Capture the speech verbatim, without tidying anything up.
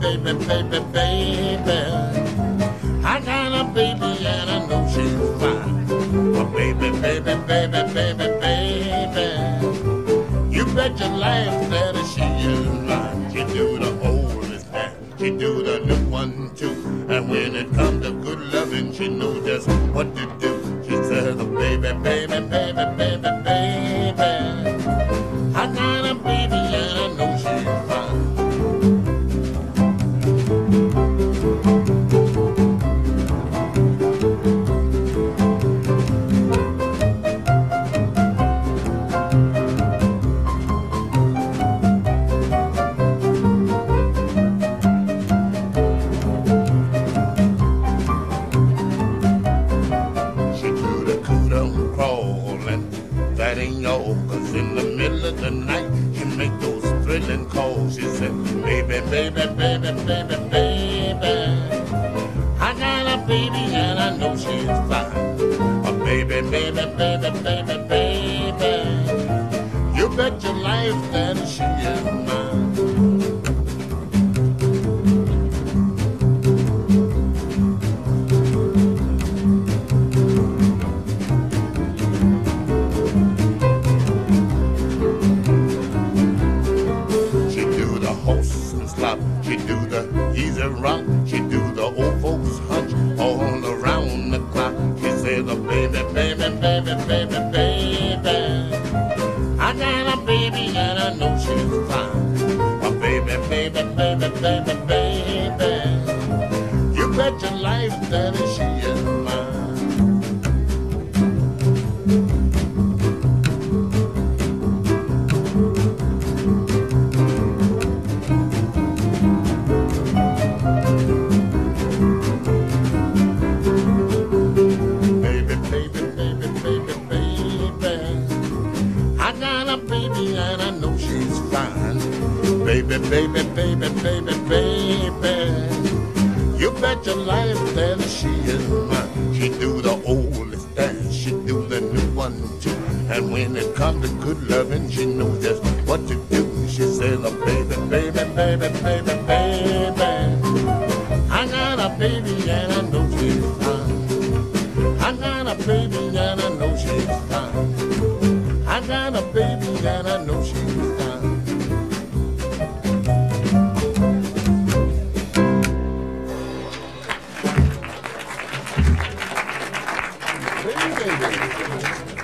baby, baby, baby. I got a baby and I know she's fine. Oh, baby, baby, baby, baby, baby. You bet your life that she is mine. She do the oldest and she do the new one too. And when it comes to good loving, she knows just what to do. She says, oh, baby, baby, baby, baby, baby. I got a baby and I know she's fine. That ain't all, cause in the middle of the night she make those thrilling calls. She said, baby, baby, baby, baby, baby, I got a baby and I know she's fine. Oh, baby, baby, baby, baby, baby, you bet your life that she is mine. She do the easy rock, she do the old folks hunch all around the clock. She says, oh, baby, baby, baby, baby, baby, I got a baby and I know she's fine. Oh, baby, baby, baby, baby, baby, you bet your life that she is mine. Baby, baby, baby, baby, baby, you bet your life that she is mine. She do the oldest dance, she do the new one too. And when it comes to good loving, she knows just what to do. She says, oh, baby, baby, baby, baby, baby, I got a baby and I know she's fine. I got a baby and I know she's fine. I got a baby and I know she's fine. Baby, baby.